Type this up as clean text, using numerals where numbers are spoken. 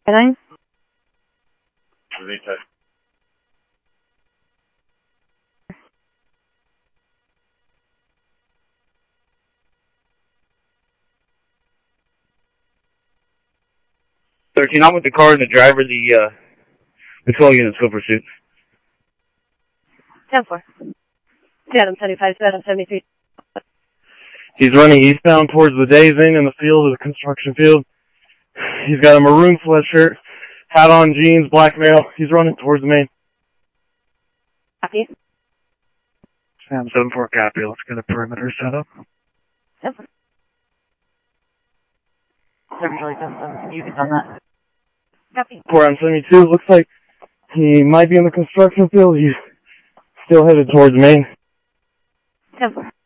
9? Anytime. I'm with the car and the driver. The patrol units go pursuit. 10-4. 775, 773. He's running eastbound towards the Days Inn in the field, the construction field. He's got a maroon sweatshirt, hat on, jeans, black male. He's running towards the main. Copy. Sam 7-4 copy. Let's get a perimeter set up. 10-4. You can on that. Copy. 4 on 72. Looks like he might be in the construction field. He's still headed towards Maine. 10-4.